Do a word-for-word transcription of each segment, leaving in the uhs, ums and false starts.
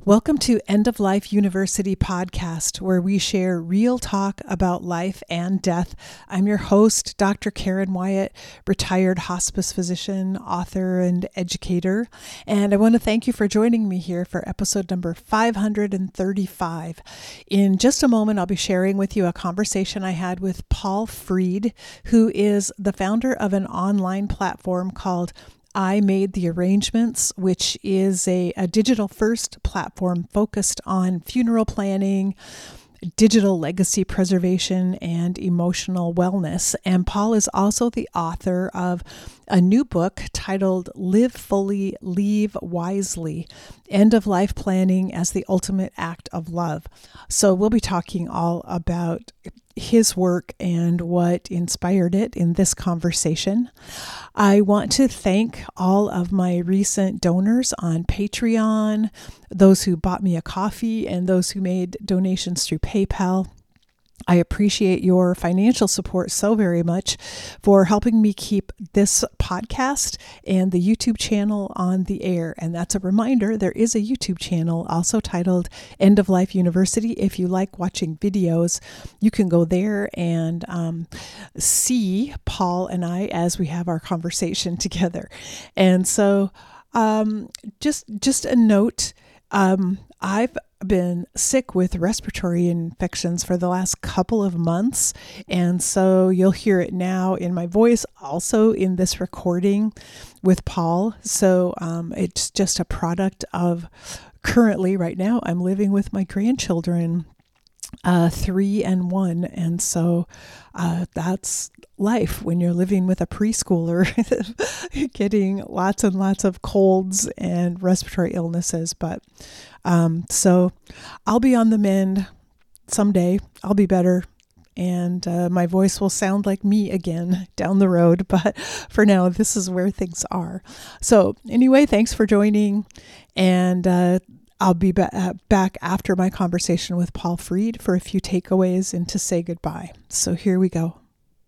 Welcome to End of Life University podcast, where we share real talk about life and death. I'm your host, Doctor Karen Wyatt, retired hospice physician, author, and educator. And I want to thank you for joining me here for episode number five hundred thirty-five. In just a moment, I'll be sharing with you a conversation I had with Paul Fried, who is the founder of an online platform called I Made the Arrangements, which is a, a digital first platform focused on funeral planning, digital legacy preservation, and emotional wellness. And Paul is also the author of a new book titled Live Fully, Leave Wisely, End of Life Planning as the Ultimate Act of Love. So we'll be talking all about his work and what inspired it in this conversation. I want to thank all of my recent donors on Patreon, those who bought me a coffee, and those who made donations through PayPal. I appreciate your financial support so very much for helping me keep this podcast and the YouTube channel on the air. And that's a reminder, there is a YouTube channel also titled End of Life University. If you like watching videos, you can go there and um, see Paul and I as we have our conversation together. And so um, just, just a note, um, I've been sick with respiratory infections for the last couple of months. And so you'll hear it now in my voice, also in this recording with Paul. So um, it's just a product of currently right now, I'm living with my grandchildren, uh, three and one. And so uh, that's life when you're living with a preschooler, getting lots and lots of colds and respiratory illnesses. But um, so I'll be on the mend someday. I'll be better. And uh, my voice will sound like me again down the road. But for now, this is where things are. So anyway, thanks for joining. And uh, I'll be ba- uh, back after my conversation with Paul Fried for a few takeaways and to say goodbye. So here we go.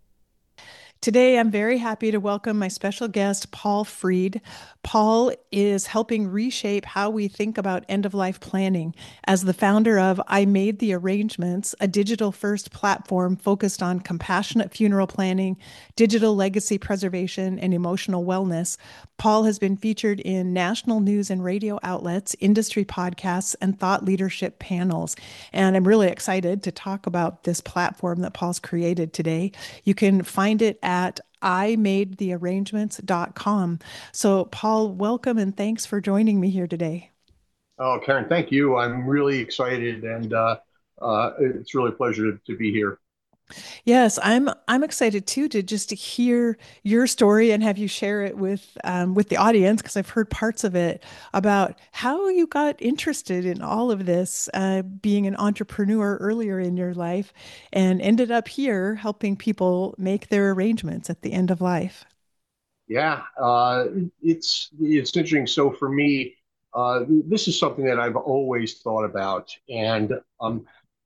Today, I'm very happy to welcome my special guest, Paul Fried. Paul is helping reshape how we think about end-of-life planning. As the founder of I Made the Arrangements, a digital-first platform focused on compassionate funeral planning, digital legacy preservation, and emotional wellness, Paul has been featured in national news and radio outlets, industry podcasts, and thought leadership panels. And I'm really excited to talk about this platform that Paul's created today. You can find it at I made the arrangements dot com. So Paul, welcome and thanks for joining me here today. Oh, Karen, thank you. I'm really excited, and uh, uh, it's really a pleasure to, to be here. Yes, I'm I'm excited too to just to hear your story and have you share it with um, with the audience, because I've heard parts of it about how you got interested in all of this, uh, being an entrepreneur earlier in your life, and ended up here helping people make their arrangements at the end of life. Yeah, uh, it's it's interesting. So for me, uh, this is something that I've always thought about, and um,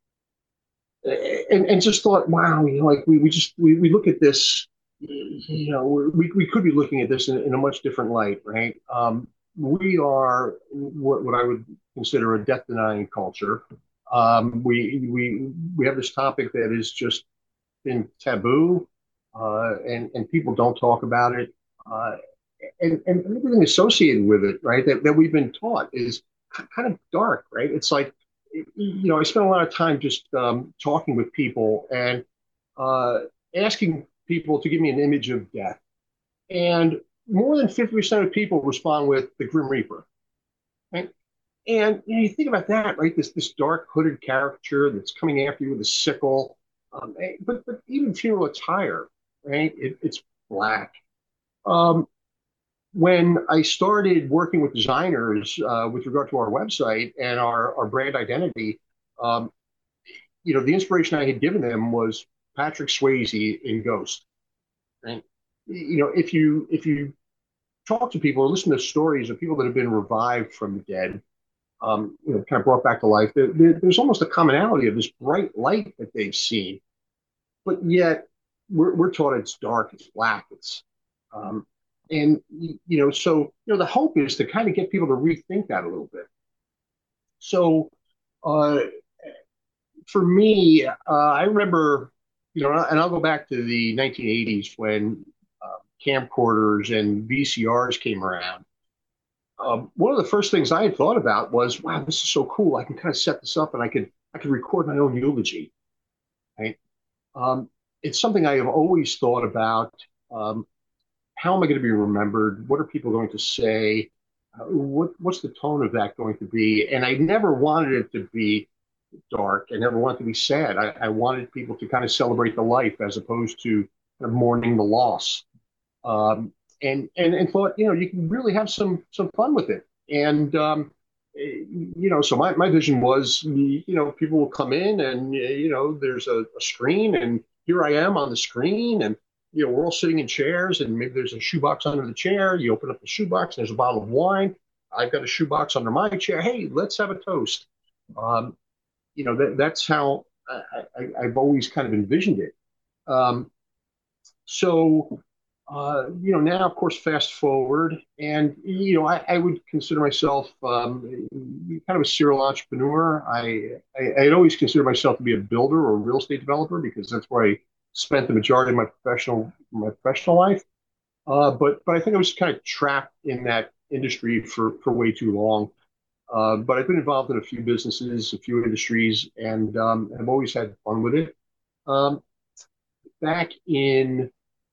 and and just thought, wow, you know, like we, we just we, we look at this, you know, we, we could be looking at this in, in a much different light, right? Um, we are what, what I would consider a death denying culture. Um, we we we have this topic that has just been taboo, uh, and and people don't talk about it, uh, and and everything associated with it, right? That that we've been taught is kind of dark, right? It's like, you know, I spent a lot of time just um, talking with people and uh, asking people to give me an image of death. And more than fifty percent of people respond with the Grim Reaper. Right? And you know, you think about that, right? This this dark hooded caricature that's coming after you with a sickle. Um, but, but even funeral attire, right? It, it's black. Um, when I started working with designers uh, with regard to our website and our, our brand identity, um, you know, the inspiration I had given them was Patrick Swayze in Ghost. Right? You know, if you if you talk to people or listen to stories of people that have been revived from the dead, um, you know, kind of brought back to life, there, there, there's almost a commonality of this bright light that they've seen, but yet we're, we're taught it's dark, it's black, it's um, and you know, so you know, the hope is to kind of get people to rethink that a little bit. So uh, for me, uh, I remember, you know, and I'll go back to the nineteen eighties when uh, camcorders and V C Rs came around. Um, one of the first things I had thought about was, wow, this is so cool. I can kind of set this up and I could I could record my own eulogy. Right? Um, it's something I have always thought about. Um, how am I going to be remembered? What are people going to say? Uh, what what's the tone of that going to be? And I never wanted it to be dark. I never wanted to be sad. I, I wanted people to kind of celebrate the life as opposed to kind of mourning the loss. Um, and, and and thought, you know, you can really have some some fun with it. And um, eh, you know, so my, my vision was, you know, people will come in and you know, there's a, a screen, and here I am on the screen, and you know, we're all sitting in chairs, and maybe there's a shoebox under the chair. You open up the shoebox, and there's a bottle of wine. I've got a shoebox under my chair. Hey, let's have a toast. Um, you know, that, that's how I, I, I've always kind of envisioned it. Um, so, uh, you know, now, of course, fast forward, and, you know, I, I would consider myself um, kind of a serial entrepreneur. I, I, I had always considered myself to be a builder or a real estate developer because that's where I spent the majority of my professional my professional life. Uh, but but I think I was kind of trapped in that industry for for way too long. Uh, but I've been involved in a few businesses, a few industries, and um, I've always had fun with it. Um, Back in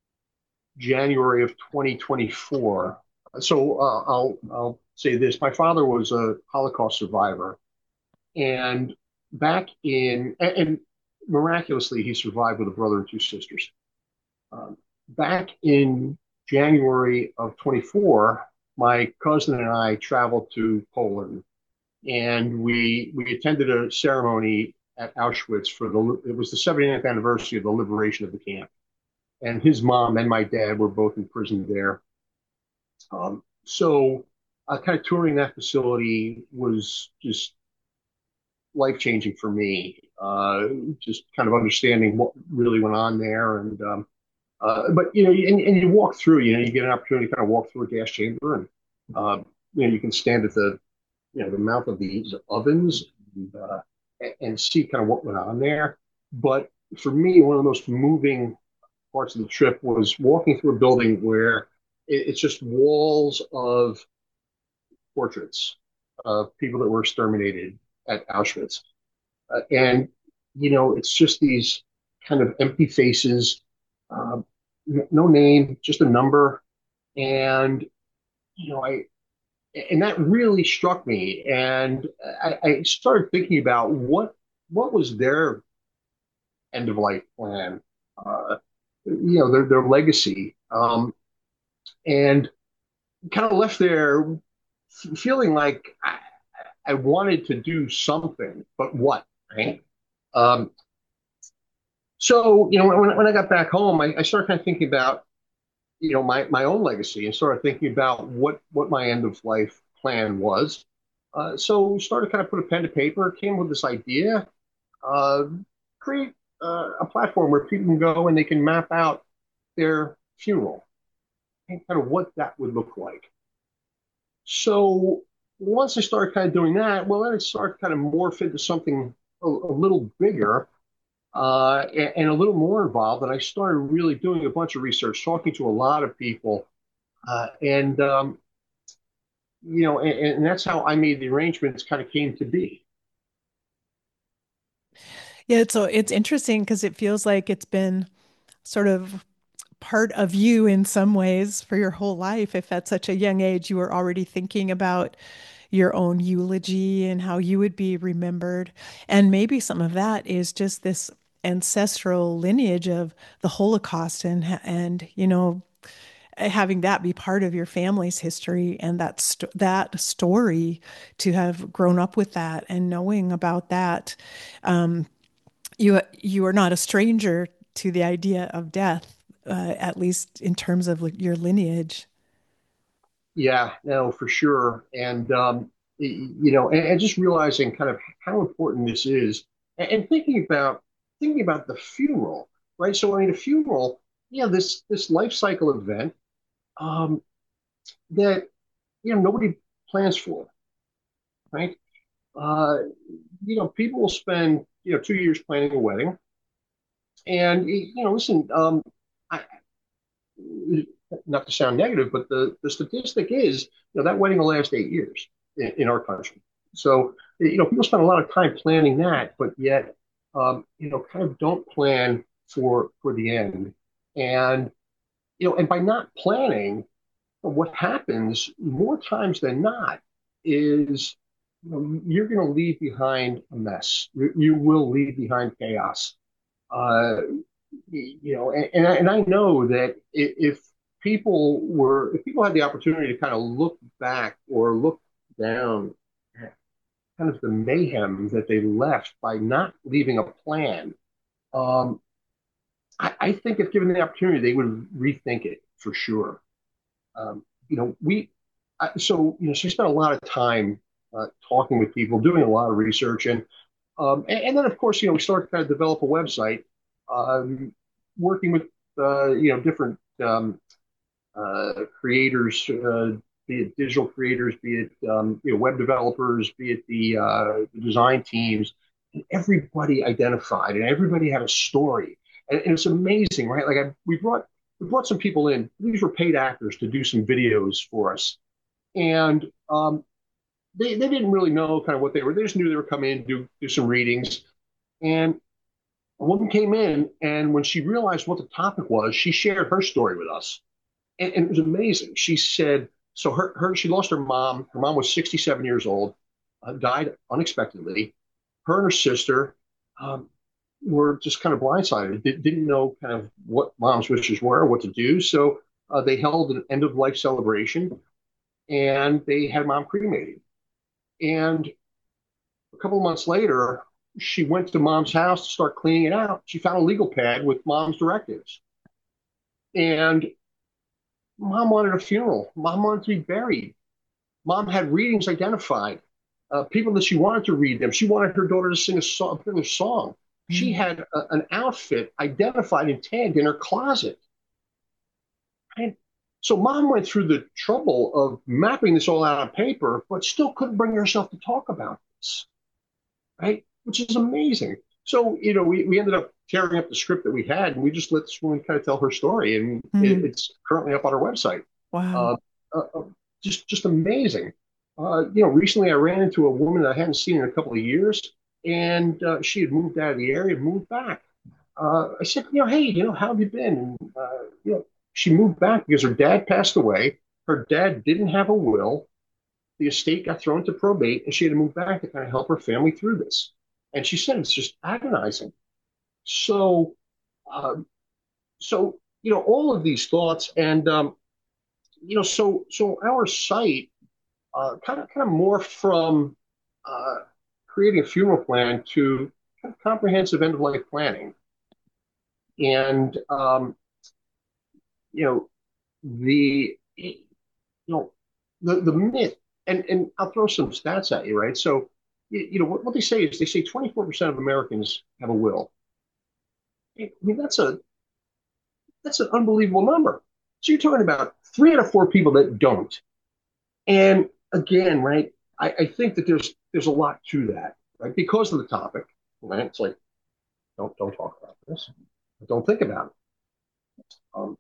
January of twenty twenty-four, so uh, I'll I'll say this: my father was a Holocaust survivor, and back in and, and miraculously he survived with a brother and two sisters. Um, Back in January of twenty-four, my cousin and I traveled to Poland, and we we attended a ceremony at Auschwitz for the it was the seventy-ninth anniversary of the liberation of the camp. And his mom and my dad were both imprisoned there. Um, so uh, kind of touring that facility was just life changing for me. Uh, just kind of understanding what really went on there, and um, uh, but you know, and, and you walk through. You know, you get an opportunity to kind of walk through a gas chamber, and uh, you know, you can stand at the you know the mouth of these ovens and, uh, and see kind of what went on there. But for me, one of the most moving parts of the trip was walking through a building where it, it's just walls of portraits of people that were exterminated at Auschwitz. Uh, and, you know, it's just these kind of empty faces, um, no name, just a number. And, you know, I, and that really struck me. And I, I started thinking about what, what was their end of life plan, uh, you know, their, their legacy. Um, and kind of left there feeling like I, I wanted to do something, but what, right? Um, so, you know, when, when I got back home, I, I started kind of thinking about, you know, my, my own legacy and started thinking about what, what my end of life plan was. Uh, so started kind of put a pen to paper, came with this idea, uh, create uh, a platform where people can go and they can map out their funeral and kind of what that would look like. So once I started kind of doing that, well, then it started kind of morph into something a, a little bigger uh, and, and a little more involved. And I started really doing a bunch of research, talking to a lot of people, uh, and um, you know, and, and that's how I made the arrangements kind of came to be. Yeah, so it's interesting because it feels like it's been sort of part of you in some ways for your whole life. If at such a young age you were already thinking about your own eulogy and how you would be remembered. And maybe some of that is just this ancestral lineage of the Holocaust and and you know having that be part of your family's history and that st that story to have grown up with that and knowing about that. Um, you you are not a stranger to the idea of death, uh, at least in terms of your lineage. Yeah, no, for sure. And um, you know, and, and just realizing kind of how important this is, and, and thinking about thinking about the funeral, right? So, I mean, a funeral, yeah, this this life cycle event um, that you know nobody plans for, right? uh, you know, people will spend, you know, two years planning a wedding. And, you know, listen, um, I, not to sound negative, but the, the statistic is, you know, that wedding will last eight years in, in our country. So, you know, people spend a lot of time planning that, but yet, um, you know, kind of don't plan for for the end. And, you know, and by not planning, what happens more times than not is, you know, you're going to leave behind a mess. You, you will leave behind chaos. Uh, you know, and, and I, and I know that if people were, if people had the opportunity to kind of look back or look down at kind of the mayhem that they left by not leaving a plan, um, I, I think if given the opportunity, they would rethink it for sure. Um, you know, we, I, so, you know, so we spent a lot of time uh, talking with people, doing a lot of research, and um, and, and then of course, you know, we started to kind of develop a website, um, working with uh, you know different um, uh, creators, uh, be it digital creators, be it um, you know web developers, be it the, uh, the design teams, and everybody identified and everybody had a story, and, and it's amazing, right? Like I, we brought we brought some people in. These were paid actors to do some videos for us, and um, they they didn't really know kind of what they were. They just knew they were coming in, do do some readings, and a woman came in, and when she realized what the topic was, she shared her story with us, and, and it was amazing. She said, so her, her she lost her mom. Her mom was sixty-seven years old, uh, died unexpectedly. Her and her sister um, were just kind of blindsided. Did, didn't know kind of what mom's wishes were, what to do. So uh, they held an end of life celebration, and they had mom cremated. And a couple of months later, she went to mom's house to start cleaning it out. She found a legal pad with mom's directives. And mom wanted a funeral. Mom wanted to be buried. Mom had readings identified, uh, people that she wanted to read them. She wanted her daughter to sing a song. A song. She Mm. had a, an outfit identified and tagged in her closet. And so mom went through the trouble of mapping this all out on paper, but still couldn't bring herself to talk about this, right? Which is amazing. So, you know, we, we ended up tearing up the script that we had, and we just let this woman kind of tell her story, and it, Mm. it's currently up on our website. Wow. Uh, uh, uh, just just amazing. Uh, you know, recently I ran into a woman that I hadn't seen in a couple of years, and uh, she had moved out of the area, moved back. Uh, I said, you know, hey, you know, how have you been? And, uh, you know, she moved back because her dad passed away. Her dad didn't have a will. The estate got thrown to probate, and she had to move back to kind of help her family through this. And she said it's just agonizing. So, um, so you know, all of these thoughts, and um, you know, so so our site uh, kind of kind of morphed from uh, creating a funeral plan to kind of comprehensive end of life planning. And um, you know, the you know the the myth, and and I'll throw some stats at you, right? So you, you know what, what they say is they say twenty-four percent of Americans have a will. I mean, that's a that's an unbelievable number. So you're talking about three out of four people that don't. And again, right, I, I think that there's there's a lot to that, right? Because of the topic, right? It's like don't don't talk about this, don't think about it. Um,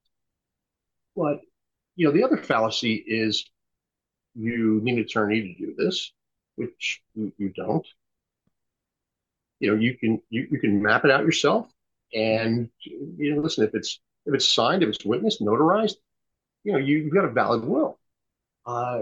but you know, the other fallacy is you need an attorney to do this, which you, you don't. You know, you can you, you can map it out yourself, and you know, listen, if it's if it's signed, if it's witnessed, notarized, you know, you, you've got a valid will. Uh,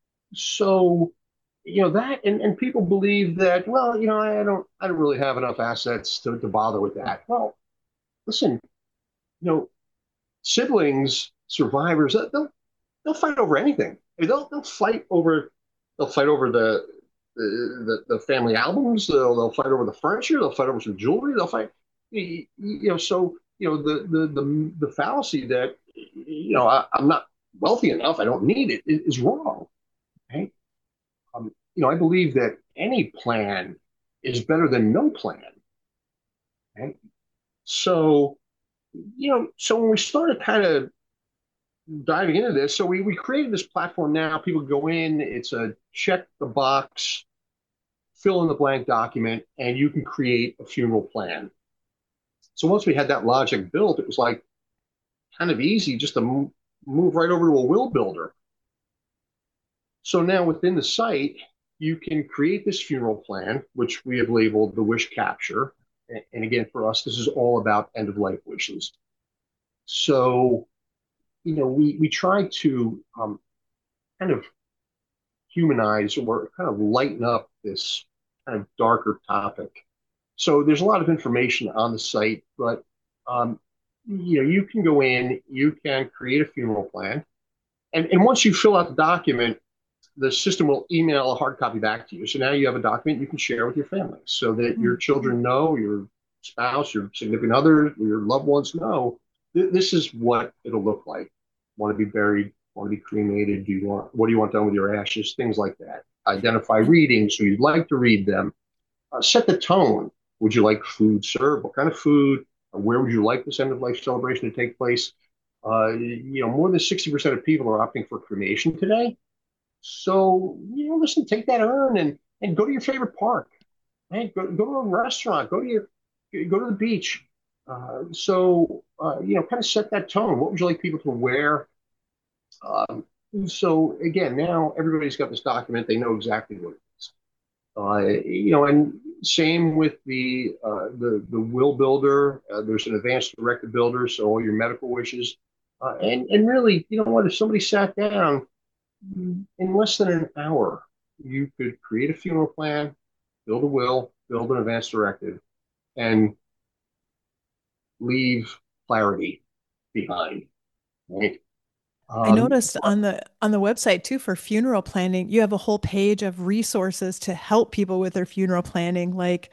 so you know that, and, and people believe that, well, you know, I don't I don't really have enough assets to, to bother with that. Well, listen, you know, siblings, survivors, they'll they'll fight over anything. They'll they'll fight over they'll fight over the the, the family albums. They'll they'll fight over the furniture. They'll fight over some jewelry. They'll fight, you know. So you know the the the, the fallacy that you know I, I'm not wealthy enough, I don't need it, is wrong. Right? Um, you know, I believe that any plan is better than no plan. Right? So you know, so when we started kind of diving into this, so we, we created this platform now. People go in, it's a check the box fill in the blank document, and you can create a funeral plan. So once we had that logic built, it was like kind of easy just to move, move right over to a will builder. So now within the site, you can create this funeral plan, which we have labeled the wish capture. And again, for us, this is all about end of life wishes. So, you know, we, we try to um, kind of humanize or kind of lighten up this kind of darker topic. So there's a lot of information on the site, but um, you know, you can go in, you can create a funeral plan, and, and once you fill out the document, the system will email a hard copy back to you. So now you have a document you can share with your family so that your children know, your spouse, your significant other, your loved ones know th- this is what it'll look like. Want to be buried? Want to be cremated? Do you want, what do you want done with your ashes? Things like that. Identify readings, who you'd like to read them. Uh, set the tone. Would you like food served? What kind of food? Uh, where would you like this end of life celebration to take place? Uh, you know, more than sixty percent of people are opting for cremation today. So, you know, listen, take that urn and and go to your favorite park. Right? Go, go to a restaurant. Go to your go to the beach. Uh, so, uh, you know, kind of set that tone. What would you like people to wear? Um, so again, now everybody's got this document. They know exactly what it is. Uh, you know, and same with the uh, the the will builder. Uh, there's an advanced directive builder, so all your medical wishes. Uh, and and really, you know what? If somebody sat down in less than an hour, you could create a funeral plan, build a will, build an advance directive, and leave clarity behind. Right? I Um, noticed on the on the website too for funeral planning, you have a whole page of resources to help people with their funeral planning, like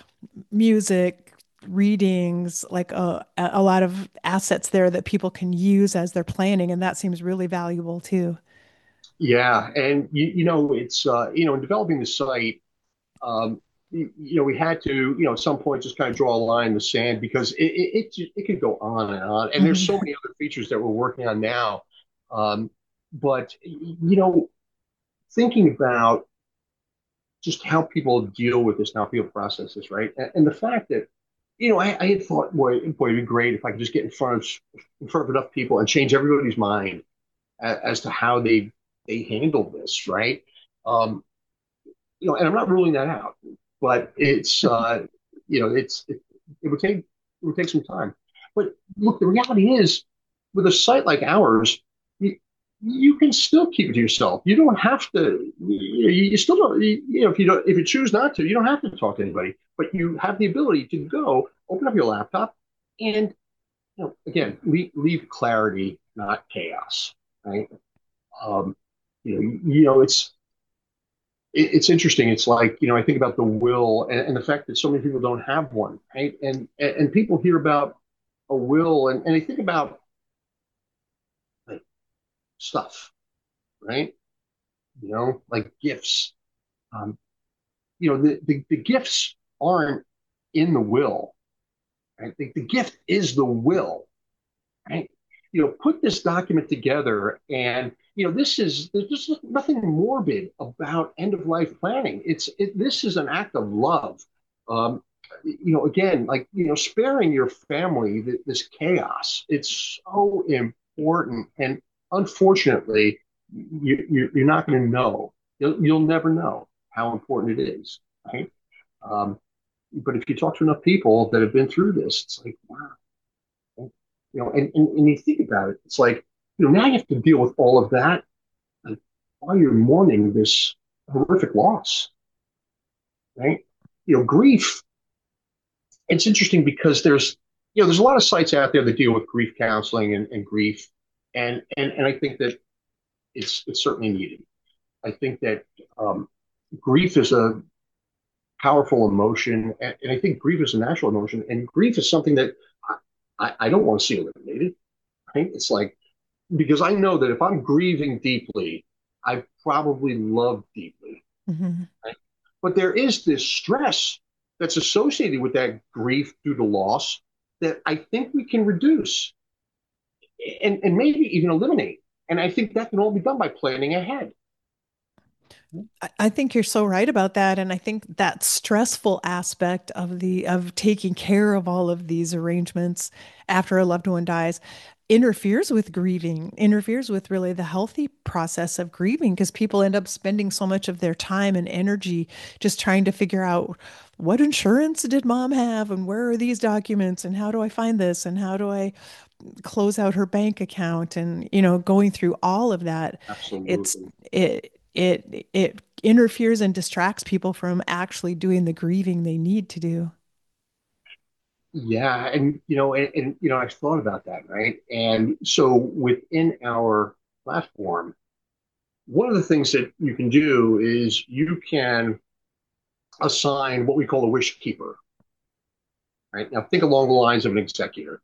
music, readings, like a, a lot of assets there that people can use as they're planning, and that seems really valuable too. yeah, and you, you know, it's uh, you know, in developing the site, um, you, you know, we had to, you know, at some point just kind of draw a line in the sand because it it, it, it could go on and on, and there's so Hmm. many other features that we're working on now. Um, but you know, thinking about just how people deal with this, how people process this, right? And, and the fact that, you know, I, I had thought, boy, boy, it'd be great if I could just get in front of in front of enough people and change everybody's mind as, as to how they they handle this, right? Um, you know, and I'm not ruling that out, but it's uh, you know, it's it, it would take it would take some time. But look, the reality is, with a site like ours, you, you can still keep it to yourself. You don't have to. You, you still don't. You, you know, if you don't, if you choose not to, you don't have to talk to anybody. But you have the ability to go open up your laptop and, you know, again, leave, leave clarity, not chaos. Right? Um, you know, you know, it's it, it's interesting. It's like, you know, I think about the will and, and the fact that so many people don't have one, right? And and, and people hear about a will and, and they think about like stuff, right? You know, like gifts. Um, you know, the, the, the gifts aren't in the will, right? The, the gift is the will, right? You know, put this document together and, you know, this is, there's just nothing morbid about end of life planning. It's, it, this is an act of love. Um, you know, again, like, you know, sparing your family th- this chaos, it's so important. And unfortunately, you, you, you're not going to know. You'll, you'll never know how important it is, right? Um, but if you talk to enough people that have been through this, it's like, wow, you know, and, and, and you think about it, it's like, you know, now you have to deal with all of that like, while you're mourning this horrific loss, right? You know, grief, it's interesting because there's, you know, there's a lot of sites out there that deal with grief counseling and, and grief. And, and, and I think that it's, it's certainly needed. I think that um, grief is a powerful emotion. And, and I think grief is a natural emotion. And grief is something that I, I don't want to see eliminated. Right? It's like, because I know that if I'm grieving deeply, I probably love deeply. Hmm. Right? But there is this stress that's associated with that grief due to loss that I think we can reduce and, and maybe even eliminate. And I think that can all be done by planning ahead. I I think you're so right about that. And I think that stressful aspect of the of taking care of all of these arrangements after a loved one dies interferes with grieving, interferes with really the healthy process of grieving because people end up spending so much of their time and energy just trying to figure out what insurance did mom have and where are these documents and how do I find this and how do I close out her bank account and you know going through all of that. it's Absolutely. it it it interferes and distracts people from actually doing the grieving they need to do. Yeah, and you know, and, and you know, I've thought about that, right? And so within our platform, one of the things that you can do is you can assign what we call a wish keeper, right? Now think along the lines of an executor.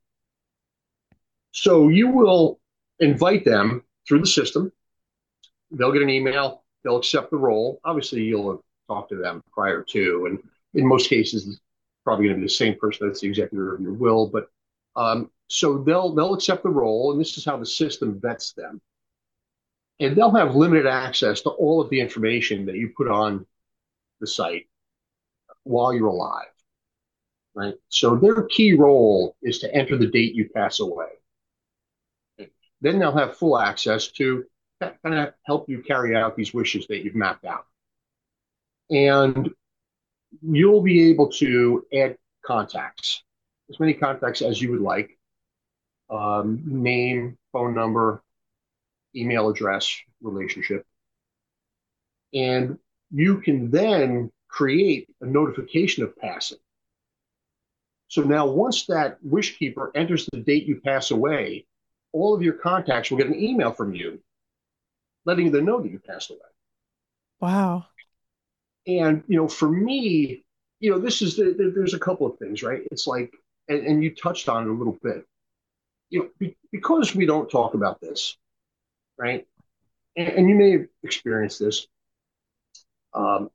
So you will invite them through the system. They'll get an email, they'll accept the role. Obviously, you'll have talked to them prior to, and in most cases, it's probably going to be the same person that's the executor of your will. But um, so they'll they'll accept the role, and this is how the system vets them. And they'll have limited access to all of the information that you put on the site while you're alive, right? So their key role is to enter the date you pass away. Then they'll have full access to kind of help you carry out these wishes that you've mapped out. And you'll be able to add contacts, as many contacts as you would like, um, name, phone number, email address, relationship. And you can then create a notification of passing. So now, once that wish keeper enters the date you pass away, all of your contacts will get an email from you letting them know that you passed away. Wow. And, you know, for me, you know, this is the, there's a couple of things, right? It's like, and, and you touched on it a little bit, you know, be, because we don't talk about this, right? And, and you may have experienced this. Um,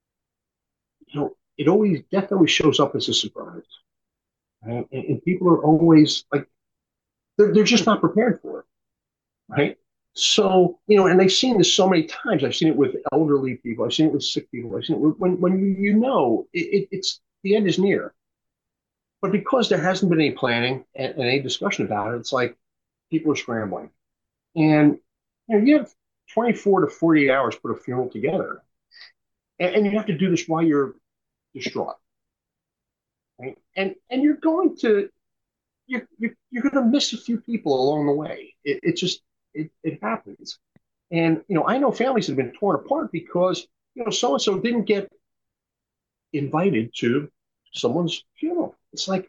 you know, it always, death always shows up as a surprise, right? And, and people are always like, they're, they're just not prepared for it, right? So, you know, and I've seen this so many times. I've seen it with elderly people. I've seen it with sick people. I've seen it with, when, when you, you know, it, it, it's the end is near. But because there hasn't been any planning and, and any discussion about it, it's like people are scrambling. And you know, you have twenty-four to forty-eight hours to put a funeral together. And, and you have to do this while you're distraught. Right? And and you're going to you're you're, you're going to miss a few people along the way. It, it just it, it happens. And you know, I know families have been torn apart because you know so and so didn't get invited to someone's funeral. It's like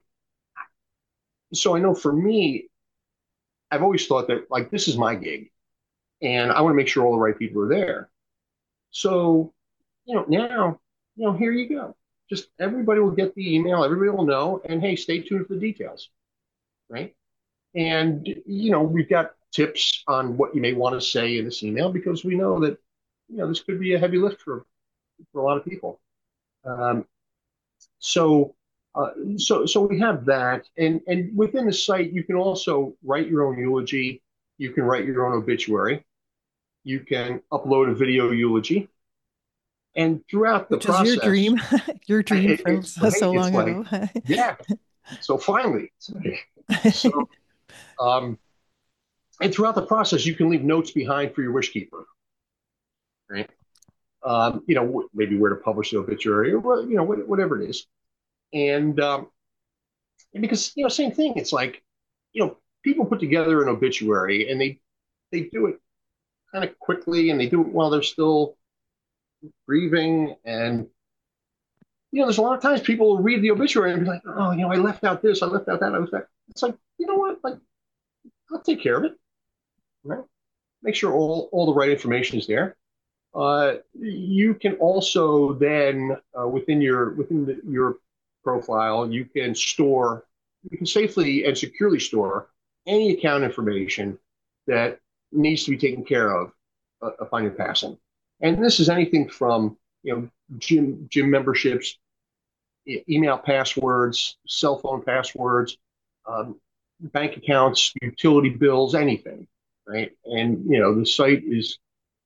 so. I know for me, I've always thought that like this is my gig, and I want to make sure all the right people are there. So you know now, you know here you go. Just everybody will get the email. Everybody will know, and hey, stay tuned for the details, right? And you know we've got tips on what you may want to say in this email because we know that you know this could be a heavy lift for for a lot of people. Um, so, uh, so, so we have that, and and within the site, you can also write your own eulogy. You can write your own obituary. You can upload a video eulogy, and throughout the Which is your process, dream, your dream it, from it's so, right. so It's long like, ago. yeah. So finally, so um, and throughout the process, you can leave notes behind for your wish keeper, right? Um, you know, maybe where to publish the obituary, or you know, whatever it is, and um, And because, you know, same thing. It's like, you know, people put together an obituary and they they do it kind of quickly and they do it while they're still grieving. And, you know, there's a lot of times people will read the obituary and be like, oh, you know, I left out this, I left out that, I was that. It's like, you know what? Like, I'll take care of it. Right? Make sure all, all the right information is there. Uh, you can also then uh, within your within the, your profile, you can store, you can safely and securely store any account information that needs to be taken care of uh, upon your passing. And this is anything from you know gym gym memberships, e- email passwords, cell phone passwords, um, bank accounts, utility bills, anything, right? And you know the site is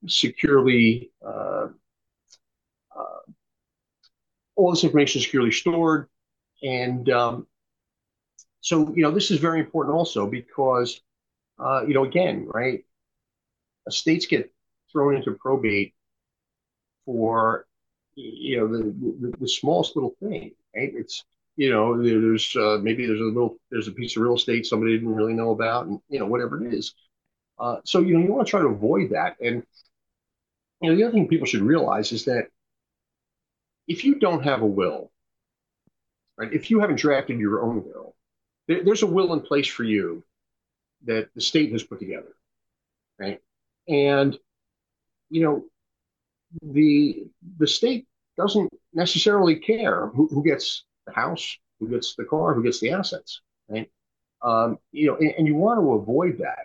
securely, uh, uh, all this information is securely stored. And um, so, you know, this is very important also because, uh, you know, again, right, estates get thrown into probate for, you know, the, the, the smallest little thing, right? It's, you know, there's uh, maybe there's a little, there's a piece of real estate somebody didn't really know about, and, you know, whatever it is. Uh, so, you know, you want to try to avoid that. And, you know, the other thing people should realize is that if you don't have a will, right, if you haven't drafted your own will, there, there's a will in place for you that the state has put together, right? And, you know, the the state doesn't necessarily care who, who gets the house, who gets the car, who gets the assets, right? Um, you know, and, and you want to avoid that.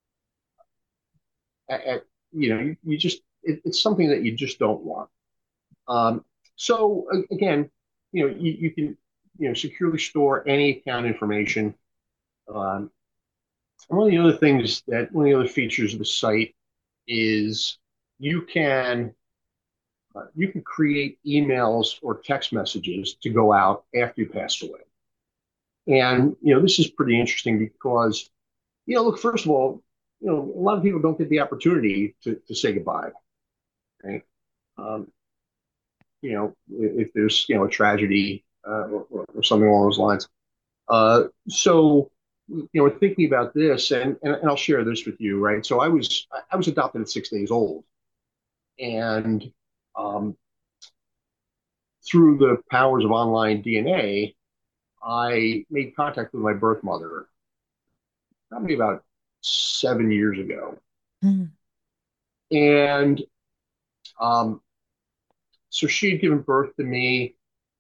At, at, you know, you, you just it, it's something that you just don't want. Um, so again, you know, you, you can you know securely store any account information. Um, and one of the other things that one of the other features of the site is you can uh, you can create emails or text messages to go out after you pass away. And you know, this is pretty interesting because you know, look, first of all, you know, a lot of people don't get the opportunity to to say goodbye, right? Um, you know, if there's you know a tragedy uh, or, or something along those lines. Uh, so you know, thinking about this, and, and and I'll share this with you, right? So I was I was adopted at six days old, and um, through the powers of online D N A, I made contact with my birth mother probably about seven years ago, Mm. and um, so she had given birth to me.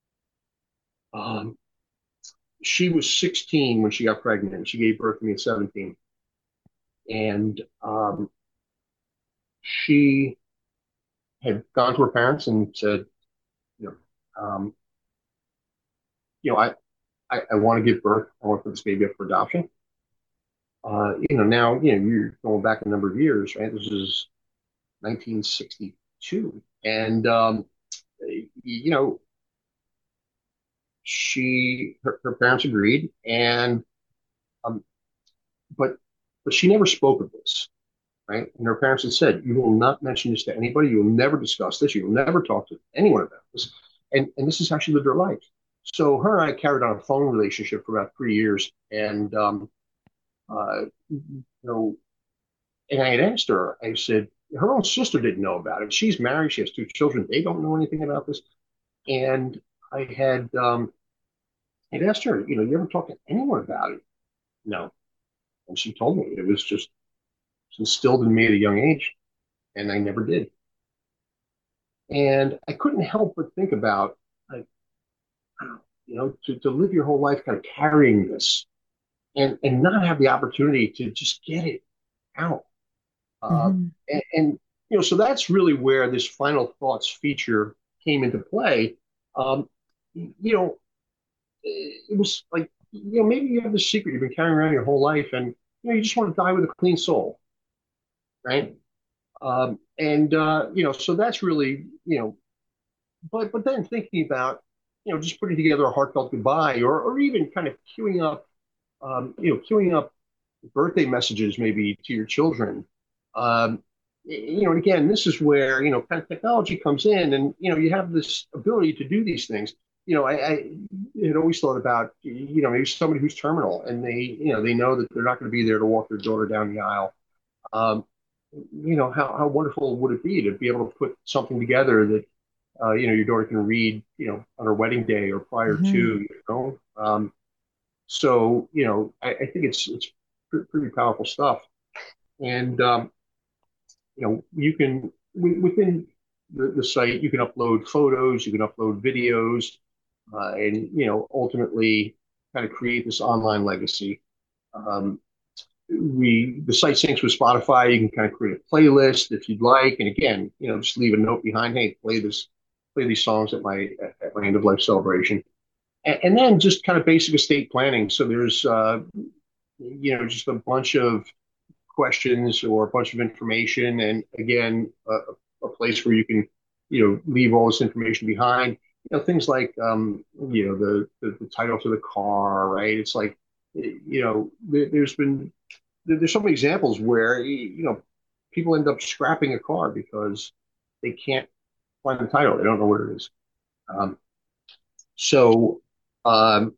Um, she was sixteen when she got pregnant. She gave birth to me at seventeen, and um, she had gone to her parents and said, you know, um, you know, I, I, I want to give birth. I want to put this baby up for adoption. Uh, you know, now, you know, you're going back a number of years, right? This is nineteen sixty-two. And, um, you know, she, her, her parents agreed. And, um, but, but she never spoke of this, right? And her parents had said, you will not mention this to anybody. You will never discuss this. You will never talk to anyone about this. And, and this is how she lived her life. So her and I carried on a phone relationship for about three years. And, um, uh, you know, and I had asked her, I said, her own sister didn't know about it. She's married. She has two children. They don't know anything about this. And I had, um, I'd asked her, you know, you ever talk to anyone about it? No. And she told me it was just instilled in me at a young age, and I never did. And I couldn't help but think about, like, you know, to, to live your whole life kind of carrying this and, and not have the opportunity to just get it out. Uh, Mm-hmm. and, and, you know, so that's really where this final thoughts feature came into play. Um, you know, it was like, you know, maybe you have this secret you've been carrying around your whole life, and you know, you just want to die with a clean soul, right? Um, and uh, you know, so that's really, you know, but but then thinking about, you know, just putting together a heartfelt goodbye, or or even kind of queuing up, um, you know, queuing up birthday messages maybe to your children. Um, you know, and again, this is where, you know, kind of technology comes in, and, you know, you have this ability to do these things. You know, I, I had always thought about, you know, maybe somebody who's terminal and they, you know, they know that they're not going to be there to walk their daughter down the aisle. Um, you know, how, how wonderful would it be to be able to put something together that, uh, you know, your daughter can read, you know, on her wedding day or prior to, Mm-hmm. you know. Um, so, you know, I, I think it's, it's pretty powerful stuff. And, um, you know, you can within the, the site, you can upload photos, you can upload videos, uh, and you know, ultimately kind of create this online legacy. Um, we the site syncs with Spotify. You can kind of create a playlist if you'd like, and again, you know, just leave a note behind. Hey, play this, play these songs at my at my end of life celebration, and, and then just kind of basic estate planning. So there's uh, you know, just a bunch of questions or a bunch of information, and again, a, a place where you can, you know, leave all this information behind. You know, things like, um, you know, the, the the title to the car, right? It's like, you know, there, there's been there's so many examples where, you know, people end up scrapping a car because they can't find the title. They don't know where it is. Um, so, um,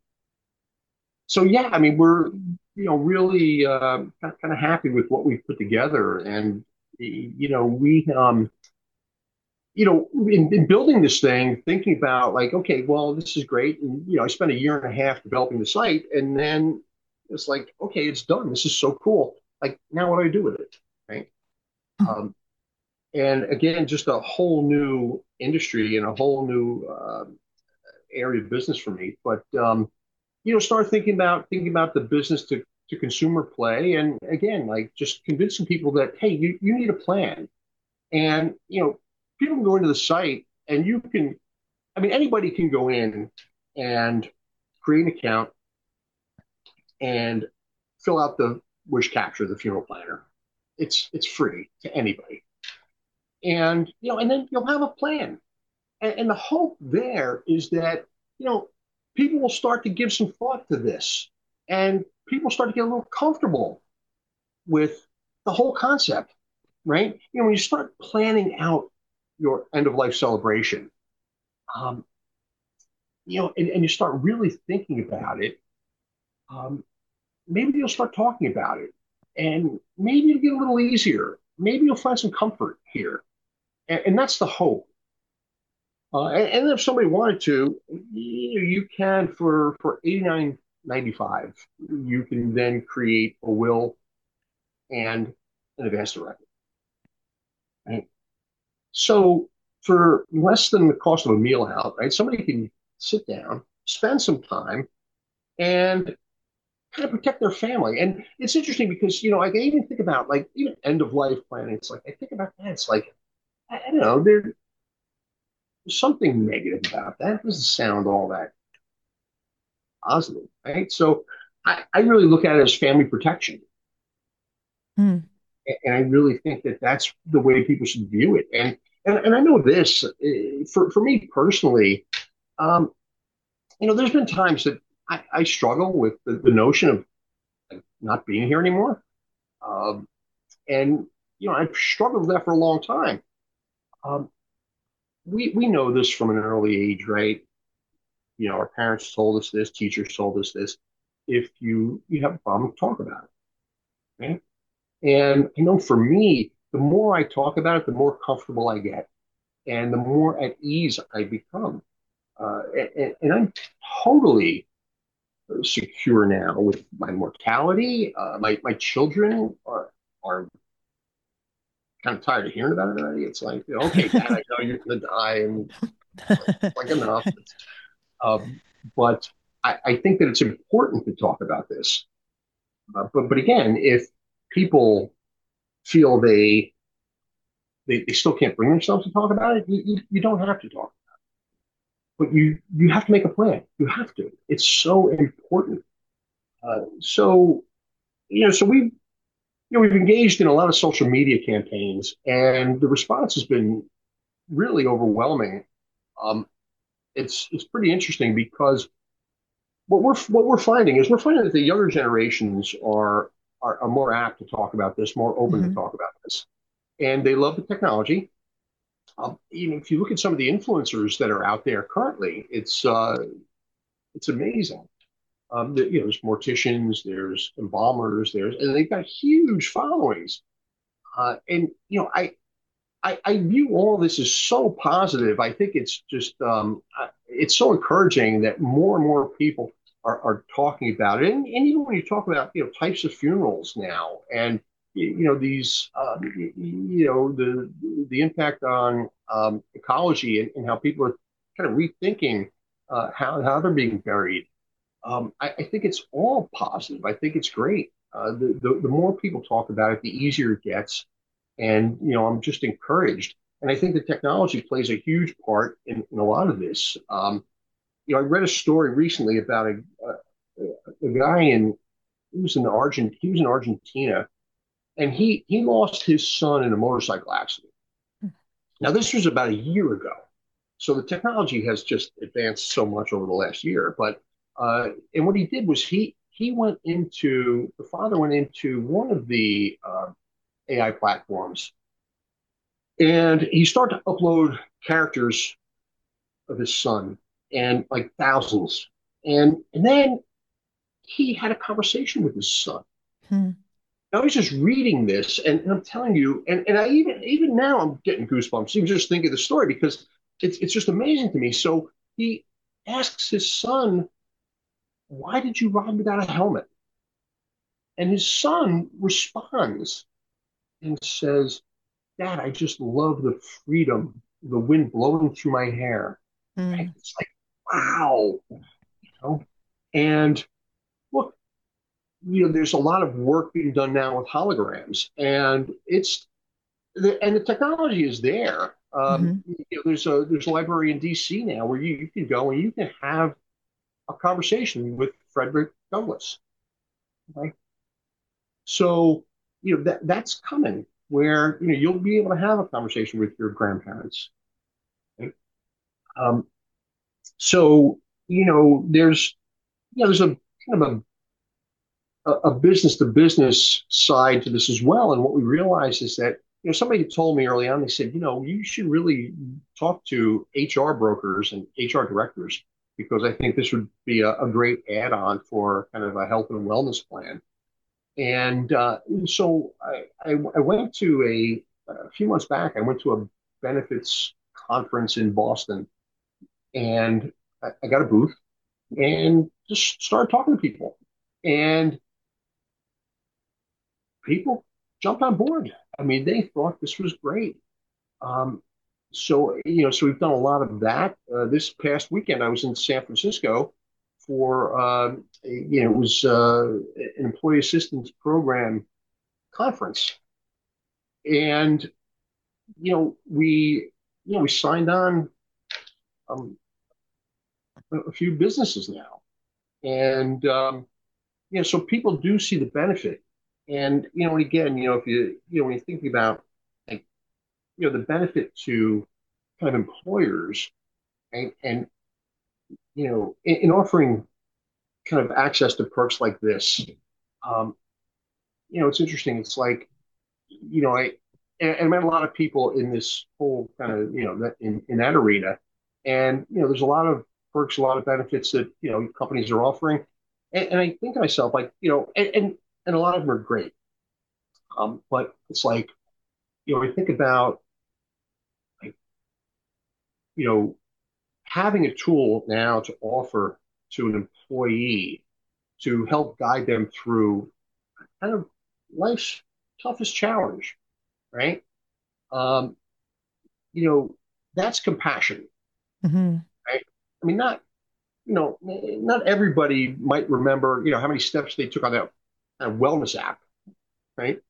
so yeah, I mean, we're, you know, really uh, kind of happy with what we've put together, and you know, we, um, you know, in, in building this thing, thinking about like, okay, well, this is great, and you know, I spent a year and a half developing the site, and then it's like, okay, it's done. This is so cool. Like, now what do I do with it, right? Um, and again, just a whole new industry and a whole new uh, area of business for me. But um, you know, start thinking about thinking about the business to to consumer play, and again, like just convincing people that hey, you you need a plan, and you know, people can go into the site and you can, I mean, anybody can go in and create an account and fill out the wish capture, the funeral planner. It's it's free to anybody, and you know, and then you'll have a plan. And, and the hope there is that, you know, people will start to give some thought to this, and people start to get a little comfortable with the whole concept, right? You know, when you start planning out your end of life celebration, um, you know, and, and you start really thinking about it, um, maybe you'll start talking about it, and maybe it'll get a little easier. Maybe you'll find some comfort here, and, and that's the hope. Uh, and, and if somebody wanted to, you, you can for for eighty nine ninety five. You can then create a will and an advance direct. Right? So for less than the cost of a meal out, right? Somebody can sit down, spend some time, and kind of protect their family. And it's interesting because you know I can even think about like even end of life planning. It's like I think about that. It's like I, I don't know. There's something negative about that. It doesn't sound all that positive, right? So I, I really look at it as family protection. Hmm. And I really think that that's the way people should view it. And and, and I know this eh, for, for me personally, um, you know, there's been times that I, I struggle with the, the notion of like, not being here anymore. Um, and, you know, I've struggled with that for a long time. Um, we, we know this from an early age, right? You know, our parents told us this, teachers told us this. If you, you have a problem, talk about it. Right? And I know for me, the more I talk about it, the more comfortable I get and the more at ease I become. Uh, and, and I'm totally secure now with my mortality. Uh, my, my children are, are kind of tired of hearing about it already. It's like, okay, Dad, I know you're going to die. And like, like enough. Um, but I, I think that it's important to talk about this. Uh, but, but again, if people feel they they, they still can't bring themselves to talk about it, you, you, you don't have to talk. But you you have to make a plan. You have to. It's so important. Uh, so you know, so we you know we've engaged in a lot of social media campaigns, and the response has been really overwhelming. Um, it's it's pretty interesting because what we're what we're finding is we're finding that the younger generations are are, are more apt to talk about this, more open to Hmm. talk about this, and they love the technology. Um, you know, if you look at some of the influencers that are out there currently, it's uh, it's amazing. Um, the, you know, there's morticians, there's embalmers, there's and they've got huge followings. Uh, and you know, I, I I view all this as so positive. I think it's just um, uh, it's so encouraging that more and more people are, are talking about it. And, and even when you talk about you know types of funerals now, and you know these um, you know the the impact on um, ecology and, and how people are kind of rethinking uh, how how they're being buried. um, I, I think it's all positive. I think it's great. Uh, the, the the more people talk about it, the easier it gets, and you know, I'm just encouraged. And I think the technology plays a huge part in, in a lot of this. Um, you know, I read a story recently about a, a, a guy in he was in Argent he was in Argentina, and he he lost his son in a motorcycle accident. Now, this was about a year ago, so the technology has just advanced so much over the last year. But uh, and what he did was he he went into the father went into one of the uh, A I platforms, and he started to upload characters of his son, and like thousands, and and then he had a conversation with his son. Hmm. I was just reading this, and, and I'm telling you, and, and I even even now I'm getting goosebumps even just thinking of the story because it's it's just amazing to me. So he asks his son, "Why did you ride without a helmet?" And his son responds and says, "Dad, I just love the freedom, the wind blowing through my hair." Hmm. Right? It's like, wow, you know. And look, you know, there's a lot of work being done now with holograms, and it's the, and the technology is there. Um, Hmm. you know, there's a there's a library in D C now where you, you can go and you can have a conversation with Frederick Douglass. Right? So you know that that's coming where you know you'll be able to have a conversation with your grandparents. Right? Um, so you know there's you know there's a kind of a, a business to business side to this as well. And what we realize is that you know somebody told me early on, they said, you know, you should really talk to H R brokers and H R directors because I think this would be a, a great add-on for kind of a health and wellness plan. And uh, so I, I, I went to a, a few months back, I went to a benefits conference in Boston, and I, I got a booth and just started talking to people. And people jumped on board. I mean, they thought this was great. Um, so, you know, so we've done a lot of that. Uh, this past weekend, I was in San Francisco for, um, you know, it was uh, an employee assistance program conference. And, you know, we, you know, we signed on um, a few businesses now. And, um, you know, so people do see the benefit. And, you know, and again, you know, if you, you know, when you're thinking about like, you know, the benefit to kind of employers and, and you know, in, in offering kind of access to perks like this, um, you know, it's interesting. It's like, you know, I, and, and I met a lot of people in this whole kind of, you know, that in, in that arena. And, you know, there's a lot of perks, a lot of benefits that, you know, companies are offering. And, and I think to myself, like, you know, and, and, and a lot of them are great. Um, but it's like, you know, I think about, like, you know, having a tool now to offer to an employee to help guide them through kind of life's toughest challenge, right? Um, you know, that's compassion, Hmm. right? I mean, not, you know, not everybody might remember, you know, how many steps they took on that kind of wellness app, right?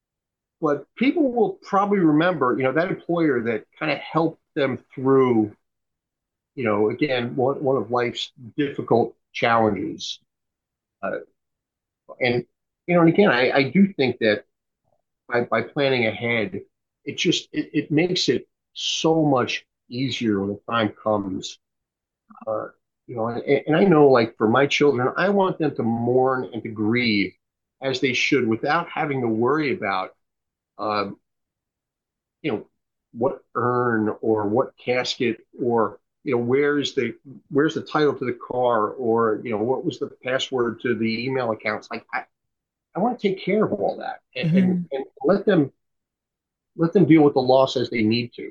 But people will probably remember, you know, that employer that kind of helped them through, you know, again, one, one of life's difficult challenges. Uh, and, you know, and again, I, I do think that by, by planning ahead, it just it, it makes it so much easier when the time comes. Uh, you know, and, and I know, like for my children, I want them to mourn and to grieve as they should, without having to worry about, um, you know, what urn or what casket or you know where's the where's the title to the car or you know what was the password to the email accounts. Like I, I want to take care of all that and, and, Hmm. and let them let them deal with the loss as they need to.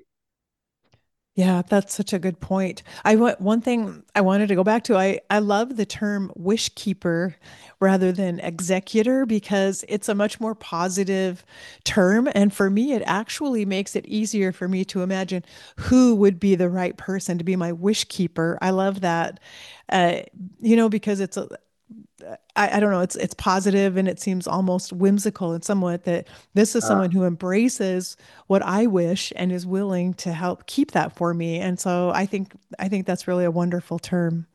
Yeah, that's such a good point. I want one thing I wanted to go back to. I I love the term wish keeper rather than executor because it's a much more positive term. And for me, it actually makes it easier for me to imagine who would be the right person to be my wish keeper. I love that, uh, you know, because it's a, I, I don't know, it's it's positive and it seems almost whimsical and somewhat that this is Uh, someone who embraces what I wish and is willing to help keep that for me. And so I think I think that's really a wonderful term.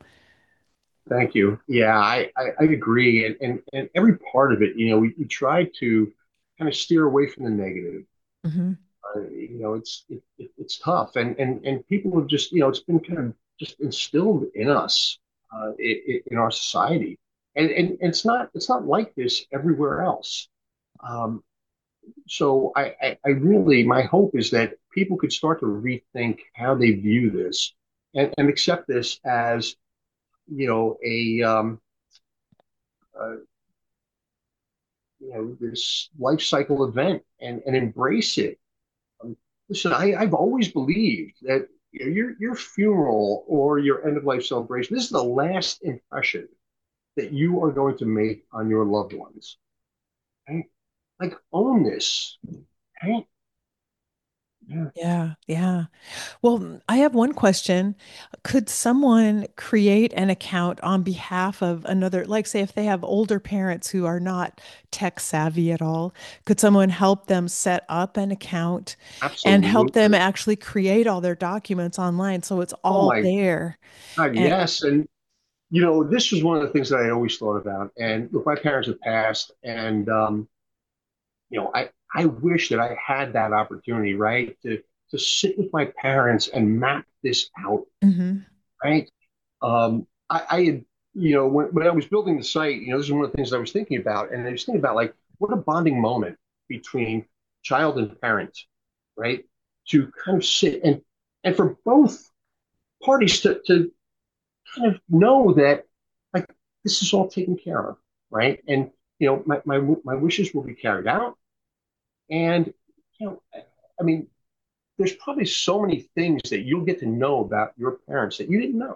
Thank you. Yeah, I, I, I agree. And, and, and every part of it, you know, we, we try to kind of steer away from the negative. Hmm. Uh, you know, it's it, it, it's tough, and and and people have just, you know, it's been kind of just instilled in us, uh, in, in our society, and, and it's not it's not like this everywhere else. Um, so I, I I really, my hope is that people could start to rethink how they view this, and, and accept this as, you know, a um, uh, you know, this life cycle event, and and embrace it. Um, listen, I, I've always believed that, you know, your your funeral or your end of life celebration, this is the last impression that you are going to make on your loved ones. Right? Like, own this. Right? Yeah, Yeah, yeah. Well, I have one question. Could someone create an account on behalf of another, like say if they have older parents who are not tech savvy at all, could someone help them set up an account and help them absolutely. actually create all their documents online so it's Oh all my there? God, And yes. And you know, this was one of the things that I always thought about. And look, my parents have passed, and um, you know, I I wish that I had that opportunity, right, to to sit with my parents and map this out, Mhm. right? Um, I, I had, you know, when, when I was building the site, you know, this is one of the things I was thinking about, and I was thinking about, like, what a bonding moment between child and parent, right? To kind of sit and and for both parties to to kind of know that, like, this is all taken care of, right? And you know, my my my wishes will be carried out, and you know, I mean, there's probably so many things that you'll get to know about your parents that you didn't know.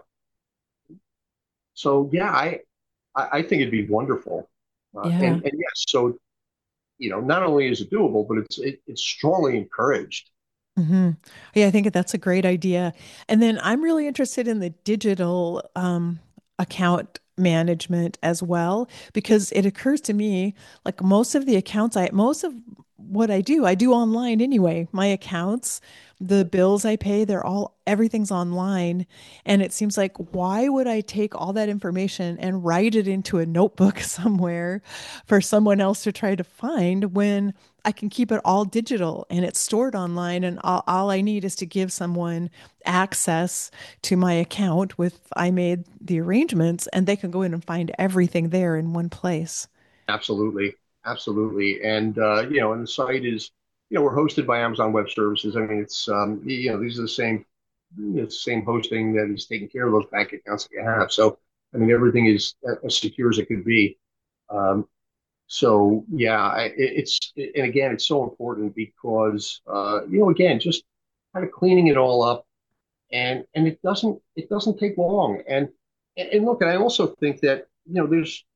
So yeah, I I, I think it'd be wonderful, uh, Yeah. and and yes, so you know, not only is it doable, but it's it, it's strongly encouraged. Hmm. Yeah, I think that's a great idea. And then I'm really interested in the digital um, account management as well, because it occurs to me like most of the accounts I, most of what I do, I do online anyway. My accounts, the bills I pay, they're all, everything's online. And it seems like, why would I take all that information and write it into a notebook somewhere for someone else to try to find when I can keep it all digital and it's stored online, and all, all I need is to give someone access to my account with I made the arrangements and they can go in and find everything there in one place. Absolutely, absolutely, and uh, you know, and the site is, you know, we're hosted by Amazon Web Services. I mean, it's um, you know, these are the same, you know, same hosting that is taking care of those bank accounts that you have. So I mean, everything is as secure as it could be. Um, so yeah, I, it, it's and again, it's so important because uh, you know, again, just kind of cleaning it all up, and and it doesn't it doesn't take long. And and, and look, and I also think that, you know, there's,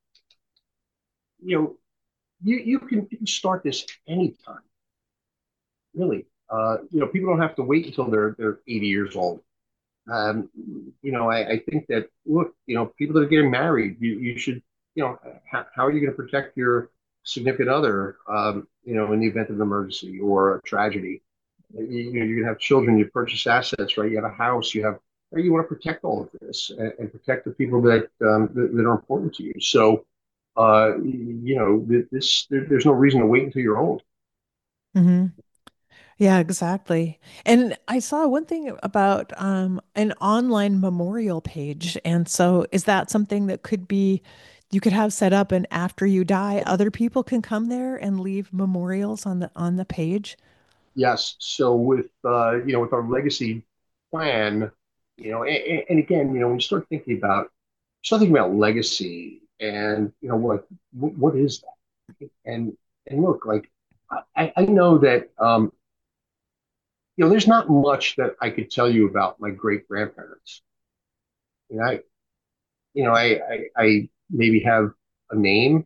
you know, you you can, you can start this anytime, really. Uh, you know, people don't have to wait until they're they're eighty years old. Um, you know, I, I think that, look, you know, people that are getting married, you, you should, you know, how, how are you going to protect your significant other, um, you know, in the event of an emergency or a tragedy? You, you know, you're going to have children, you purchase assets, right? You have a house, you have, right? You want to protect all of this, and, and protect the people that, um, that, that are important to you. So, uh, you know, this, there, there's no reason to wait until you're old. Hmm. Yeah, exactly. And I saw one thing about um, an online memorial page. And so is that something that could be, you could have set up and after you die, other people can come there and leave memorials on the on the page? Yes. So with, uh, you know, with our legacy plan, you know, and, and again, you know, when you start thinking about start thinking about legacy, and you know, what what, what is that? And and look, like, I, I know that, um, you know, there's not much that I could tell you about my great grandparents. You know, I you know, I, I I maybe have a name,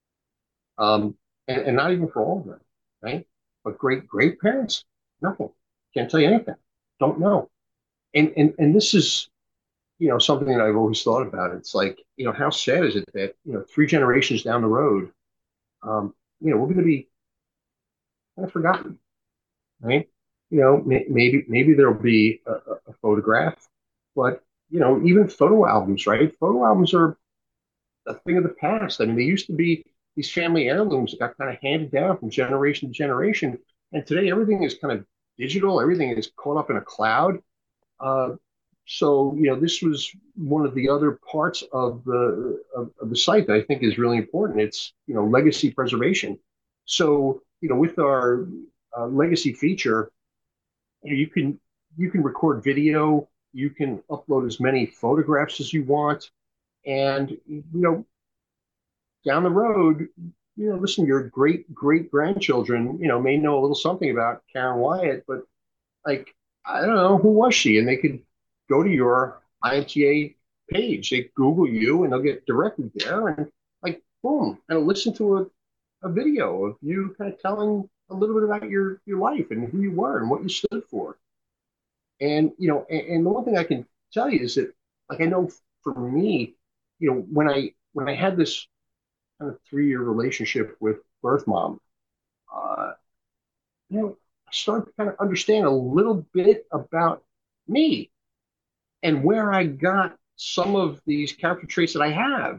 um, and, and not even for all of them, right? But great great parents, nothing. Can't tell you anything. Don't know. And and and this is, you know, something that I've always thought about. It's like, you know, how sad is it that, you know, three generations down the road, um, you know, we're going to be kind of forgotten, right? You know, may, maybe maybe there'll be a, a a photograph, but you know, even photo albums, right? Photo albums are a thing of the past. I mean, they used to be. these family heirlooms that got kind of handed down from generation to generation. And today everything is kind of digital. Everything is caught up in a cloud. Uh, so you know, this was one of the other parts of the of, of the site that I think is really important. It's you know legacy preservation. So you know, with our uh, legacy feature, you can you can record video, you can upload as many photographs as you want, and you know, down the road, you know, listen, your great great grandchildren, you know, may know a little something about Karen Wyatt, but like, I don't know, who was she? And they could go to your I M T A page, they Google you, and they'll get directly there, and like, boom, and listen to a, a video of you kind of telling a little bit about your your life and who you were and what you stood for. And you know, and, and the one thing I can tell you is that, like, I know for me, you know, when I when I had this kind of three year relationship with birth mom, uh, you know, I started to kind of understand a little bit about me and where I got some of these character traits that I have,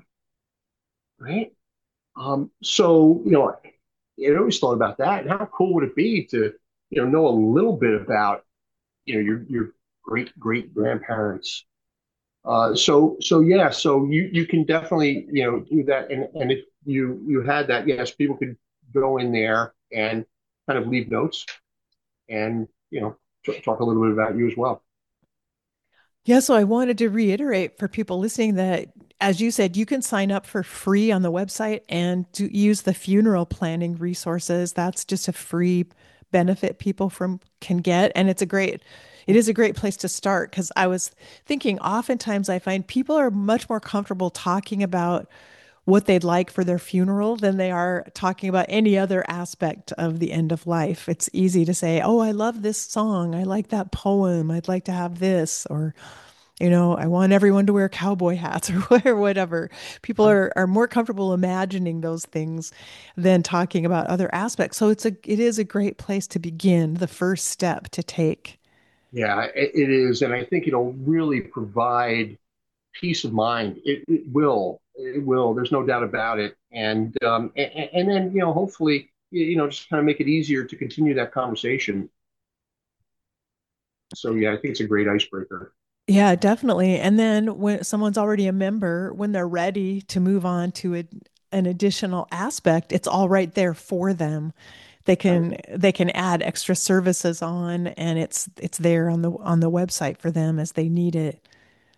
right? Um, so, you know, I always thought about that. And how cool would it be to, you know, know a little bit about, you know, your your great great grandparents. Uh, so so yeah, so you you can definitely you know do that, and and if you you had that, yes, people could go in there and kind of leave notes and you know t- talk a little bit about you as well. Yeah, so I wanted to reiterate for people listening that, as you said, you can sign up for free on the website and to use the funeral planning resources. That's just a free benefit people from can get, and it's a great, it is a great place to start because I was thinking oftentimes I find people are much more comfortable talking about what they'd like for their funeral than they are talking about any other aspect of the end of life. It's easy to say, "Oh, I love this song. I like that poem. I'd like to have this," or you know, I want everyone to wear cowboy hats or whatever. People are are more comfortable imagining those things than talking about other aspects. So it's a it is a great place to begin, the first step to take. Yeah, it, it is, and I think it'll really provide peace of mind. It, it will, it will. There's no doubt about it. And um, and, and then you know, hopefully, you know, just kind of make it easier to continue that conversation. So yeah, I think it's a great icebreaker. Yeah, definitely. And then when someone's already a member, when they're ready to move on to a, an additional aspect, it's all right there for them. They Right. can they can add extra services on and it's it's there on the on the website for them as they need it.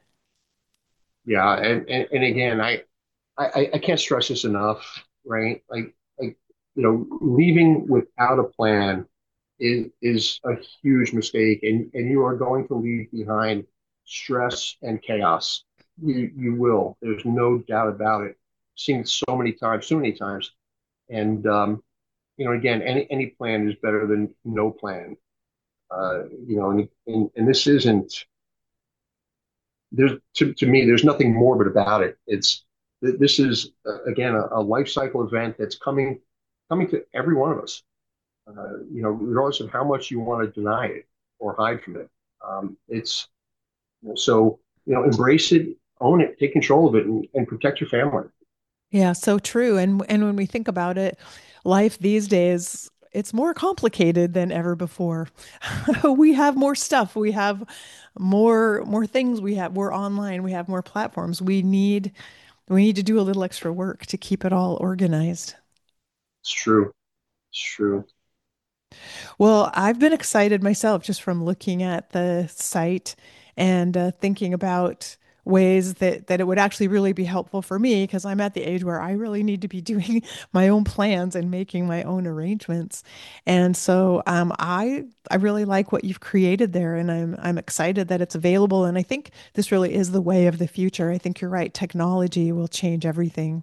Yeah, and, and and again, I I I can't stress this enough, right? Like like you know, leaving without a plan is is a huge mistake, and and you are going to leave behind stress and chaos. You you will. There's no doubt about it. Seen it so many times, so many times, and um, you know, again, any any plan is better than no plan. Uh, you know, and, and and this isn't there's to, to me there's nothing morbid about it. It's this is uh, again a, a life cycle event that's coming coming to every one of us. Uh, you know, regardless of how much you want to deny it or hide from it. Um, it's so you know embrace it, own it, take control of it, and, and protect your family. Yeah, so true. And and when we think about it, life these days, it's more complicated than ever before. We have more stuff. We have more more things. We have we're online. We have more platforms. We need we need to do a little extra work to keep it all organized. It's true. It's true. Well, I've been excited myself just from looking at the site and uh, thinking about ways that that it would actually really be helpful for me because I'm at the age where I really need to be doing my own plans and making my own arrangements. And so um, I I really like what you've created there, and I'm I'm excited that it's available. And I think this really is the way of the future. I think you're right. Technology will change everything.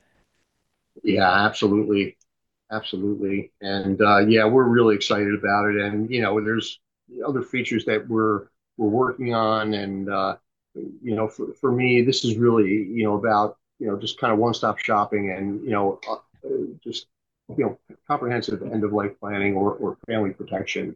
Yeah, absolutely. Absolutely. And uh, yeah, we're really excited about it. And you know, there's other features that we're we're working on. And uh, you know, for, for me, this is really you know about you know just kind of one stop shopping and you know uh, just you know comprehensive end of life planning or, or family protection.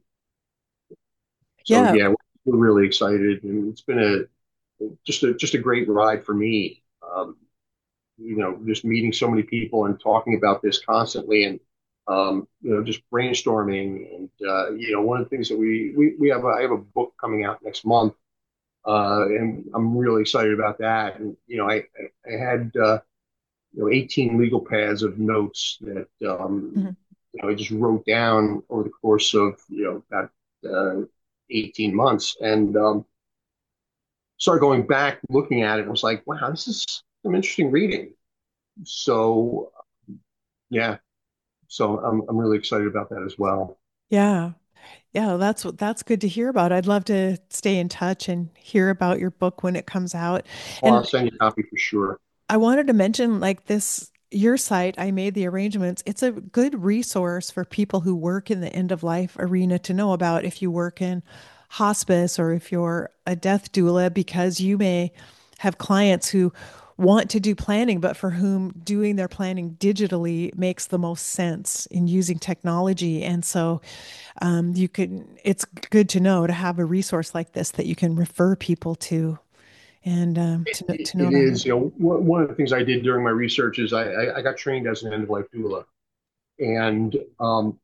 So Yeah. yeah, we're really excited, and it's been a just a just a great ride for me. Um, you know, just meeting so many people and talking about this constantly, and um, you know, just brainstorming. And uh, you know, one of the things that we we we have a, I have a book coming out next month, uh, and I'm really excited about that. And you know, I I, I had uh, you know eighteen legal pads of notes that um, Mhm. you know I just wrote down over the course of you know about uh, eighteen months, and um, started going back looking at it and was like, wow, this is some interesting reading. So yeah, so I'm I'm really excited about that as well. Yeah. Yeah, that's what that's good to hear about. I'd love to stay in touch and hear about your book when it comes out. Well, I'll And send you a copy for sure. I wanted to mention like this your site, I made the arrangements. It's a good resource for people who work in the end of life arena to know about if you work in hospice or if you're a death doula, because you may have clients who want to do planning, but for whom doing their planning digitally makes the most sense in using technology. And so um, you can, it's good to know to have a resource like this that you can refer people to and um, It, to, kn- it, to know it about it. is, you know, one one of the things I did during my research is I, I, I got trained as an end of life doula, and um,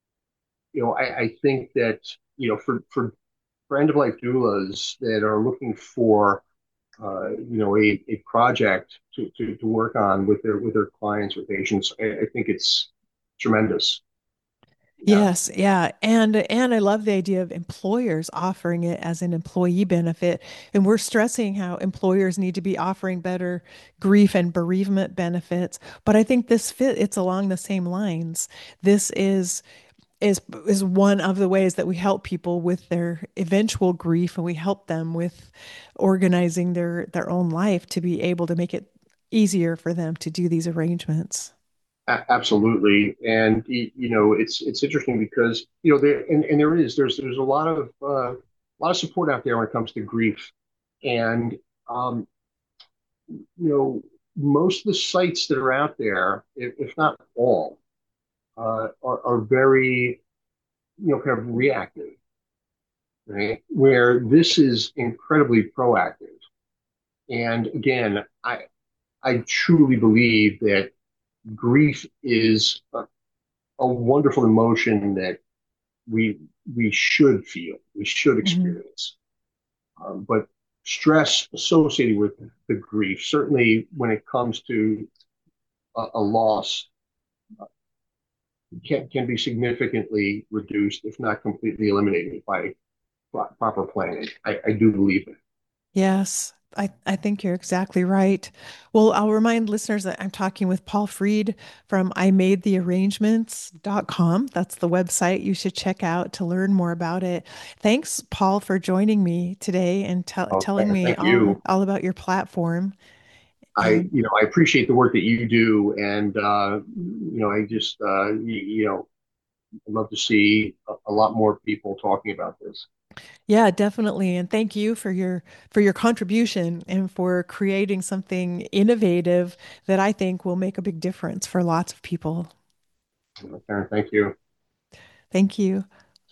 you know, I, I think that you know, for for for end of life doulas that are looking for uh, you know a, a project to, to, to work on with their with their clients or patients, I, I think it's tremendous. Yeah, Yes, yeah. And and I love the idea of employers offering it as an employee benefit. And we're stressing how employers need to be offering better grief and bereavement benefits. But I think this fit it's along the same lines. This is is is one of the ways that we help people with their eventual grief, and we help them with organizing their their own life to be able to make it easier for them to do these arrangements. a- absolutely. And y- you know, it's it's interesting because you know there and, and there is there's there's a lot of uh, a lot of support out there when it comes to grief, and um, you know, most of the sites that are out there, if, if not all, uh, are, are very, you know, kind of reactive, right? Where this is incredibly proactive. And again, I I truly believe that grief is a, a wonderful emotion that we we should feel, we should Mhm. experience. Um, but stress associated with the grief, certainly when it comes to a, a loss, can, can be significantly reduced, if not completely eliminated, by pro- proper planning. I, I do believe it. Yes, I, I think you're exactly right. Well, I'll remind listeners that I'm talking with Paul Freed from I made the arrangements dot com. That's the website you should check out to learn more about it. Thanks, Paul, for joining me today and tell Oh, telling th- me thank all, you. all about your platform. I, And you know, I appreciate the work that you do, and uh, you know, I just, uh, you, you know, I'd love to see a, a lot more people talking about this. yeah, definitely. And thank you for your for your contribution and for creating something innovative that I think will make a big difference for lots of people. Karen, thank you. Thank you.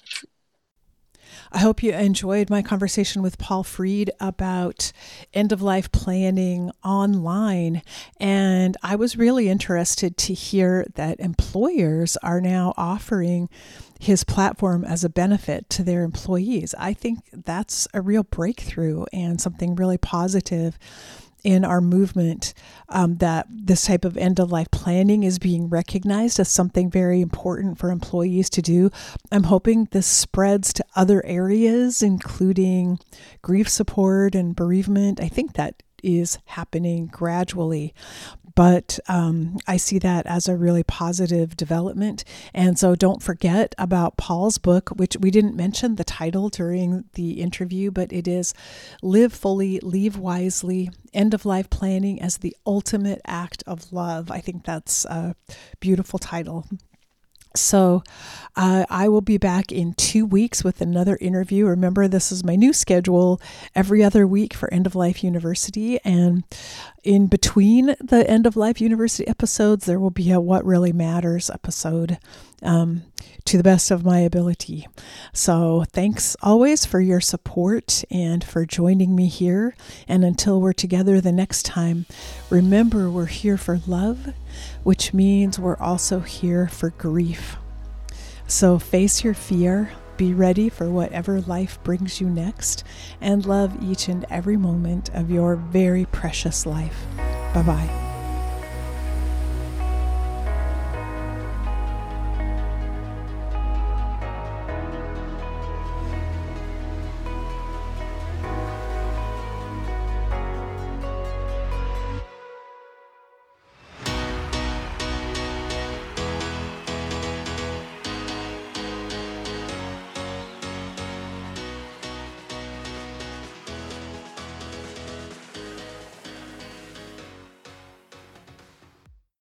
I hope you enjoyed my conversation with Paul Freed about end of life planning online. And I was really interested to hear that employers are now offering his platform as a benefit to their employees. I think that's a real breakthrough and something really positive in our movement, um, that this type of end of life planning is being recognized as something very important for employees to do. I'm hoping this spreads to other areas, including grief support and bereavement. I think that is happening gradually. But um, I see that as a really positive development. And so don't forget about Paul's book, which we didn't mention the title during the interview, but it is Live Fully, Leave Wisely, End of Life Planning as the Ultimate Act of Love. I think that's a beautiful title. So uh, I will be back in two weeks with another interview. Remember, this is my new schedule every other week for End of Life University. And in between the End of Life University episodes, there will be a What Really Matters episode um, to the best of my ability. So thanks always for your support and for joining me here. And until we're together the next time, remember we're here for love, which means we're also here for grief. So face your fear, be ready for whatever life brings you next, and love each and every moment of your very precious life. Bye-bye.